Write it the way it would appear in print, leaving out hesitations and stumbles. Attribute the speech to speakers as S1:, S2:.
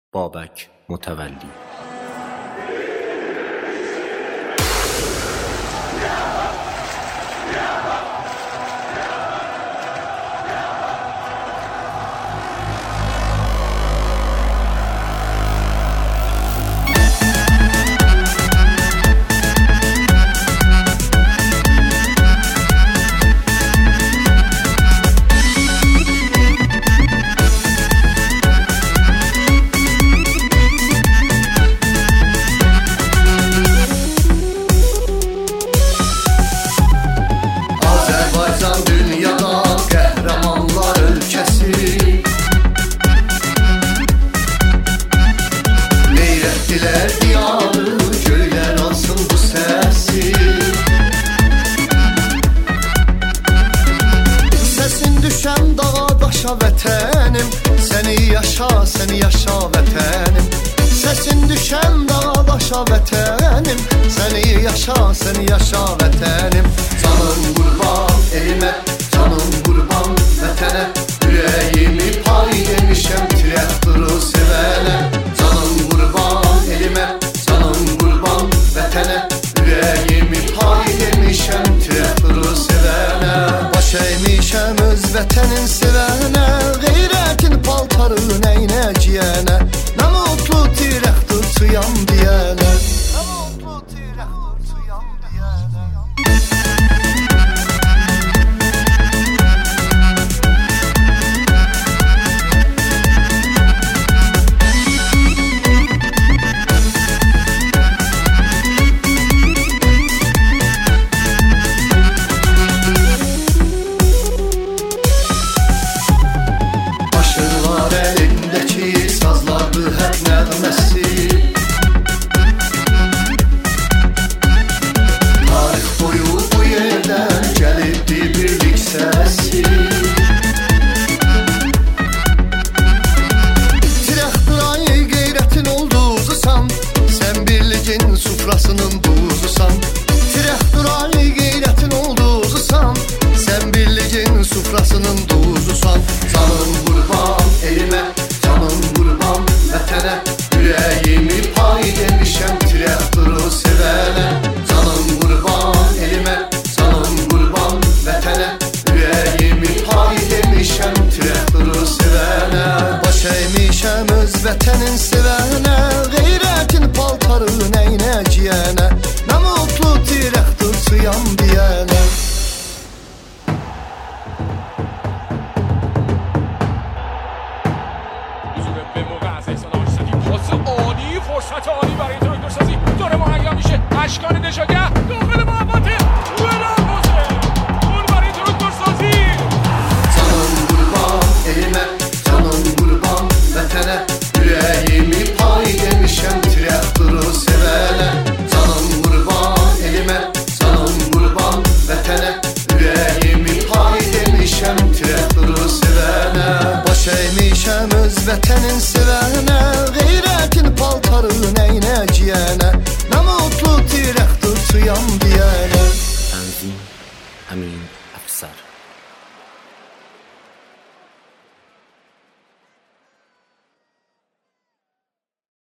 S1: بابک متولی.
S2: Vətənim, səni yaşa vətənim. Səsin düşən dağa daşa vətənim, səni yaşa vətənim. Canım qurban elimə, canım qurban vətənə, ürəyimi pay demişəm traktoru sevənə. Canım qurban elimə, canım qurban vətənə, ürəyimi pay demişəm traktoru sevənə. Baş əymişəm öz vətənin sevənə, qeyrətin paltarı nəynə giyənə. Nə mutlu traktorçuyam deyənə, nə mutlu traktorçuyam deyənə. Sufrasının duzusan, traktoray qeyrətin olduzusan, sən birliyin sufrasının duzusan. Canım qurban elimə, canım qurban vətənə, ürəyimi pay demişəm traktoru sevənə. Canım qurban elimə, canım qurban vətənə, ürəyimi pay demişəm traktoru sevənə. Baş əymişəm öz vətənin sevənə, qeyrətin paltarı nəynə giyənə. Nə mutlu traktorçuyam deyənə.
S3: فرصت عالی برای تراکتورسازی داره مهیا میشه. اشکان نژادگر